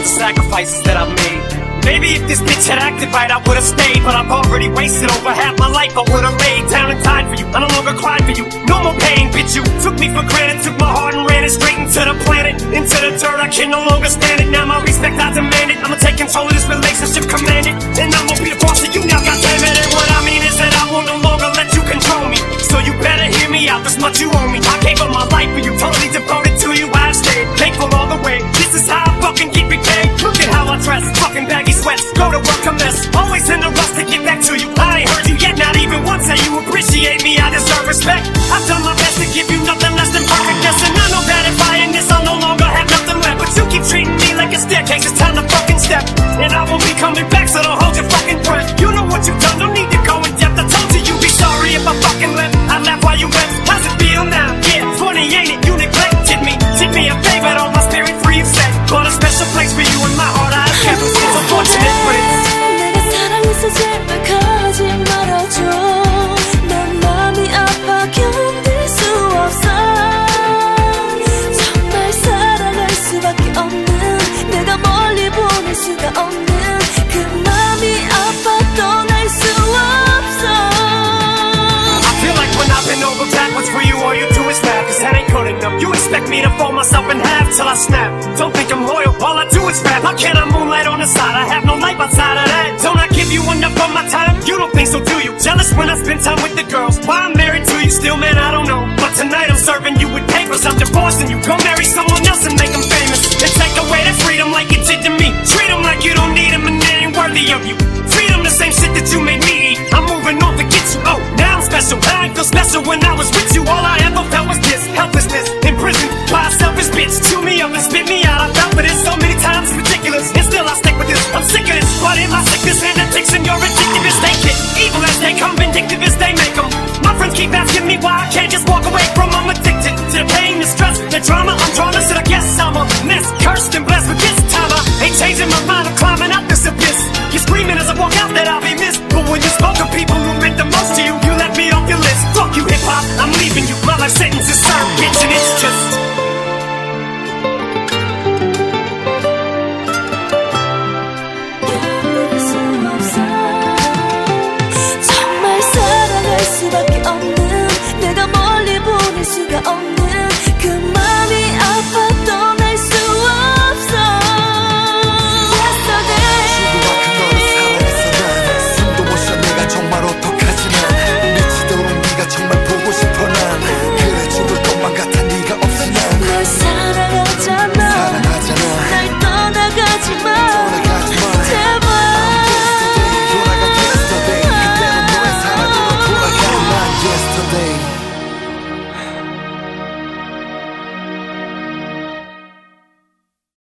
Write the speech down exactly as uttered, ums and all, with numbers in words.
the sacrifices that I've made. Maybe if this bitch had acted right, I would've stayed. But I've already wasted over half my life. I would've laid down and died for you. I no longer cry for you. No more pain, bitch. You took me for granted, took my heart and ran it straight into the planet, into the dirt. I can no longer stand it. Now my respect I demand it. I'ma take control of this relationship, command it, and I'm gonna be the boss of you now. Goddamn it! And what I mean is that I will no longer let you control me. So you better hear me out. This much you owe me. I gave up my life for you, totally devoted to you. I've stayed faithful all the way. This is how I fucking keep it gay. Look at how I dress, fucking baggy sweats. Go to work a mess, always in a rush to get back to you. I ain't heard you yet, not even once say you appreciate me. I deserve respect. I've done my best to give you nothing less than perfectness, and I know that if I end this, I'll no longer have nothing left. But you keep treating me like a staircase. It's time to fucking step, and I won't be coming back, so don't hold your fucking breath. You know what you've done, don't need to go in depth. I told you you'd be sorry if I fucking left. I laugh while you wept. How's it feel now? Yeah, funny ain't it? You neglected me. Did me a favor, all my spirit free you said. Got a special place for you in my heart. I have kept. It's unfortunate, but it's 제발 가지 말아줘. 난 마음이 아파 견딜 수 없어. 정말 사랑할 수밖에 없는, 내가 멀리 보낼 수가 없는 그 마음이 아파 떠날 수 없어. I feel like when I've been over backwards for you, all you do is laugh, cause that ain't good enough. You expect me to fold myself in half till I snap. Don't think I'm loyal, all I do is rap. How can I moonlight on the side? I have no life outside of that. Don't I give you enough of my time? You don't think so, do you? Jealous when I spend time with the girls. Why I'm married to you still, man, I don't know. But tonight I'm serving you with papers. I'm divorcing you. Go marry someone else and make them famous. And take away that freedom like you did to me. Treat them like you don't need them and they ain't worthy of you. Feed them the same shit that you made me eat. I'm moving on to get you. Oh, now I'm special. I ain't feel special when I was with you. All I ever felt was this helplessness. In prison by a selfish bitch. Chew me up and spit me out. I felt for this so many times, it's ridiculous. And still I stick with this. I'm sick of this. But in my sickness and addiction, you're ridiculous. They get evil as they come, vindictive as they make them. My friends keep asking me why I can't just walk away from them. I'm addicted to the pain, the stress, the drama.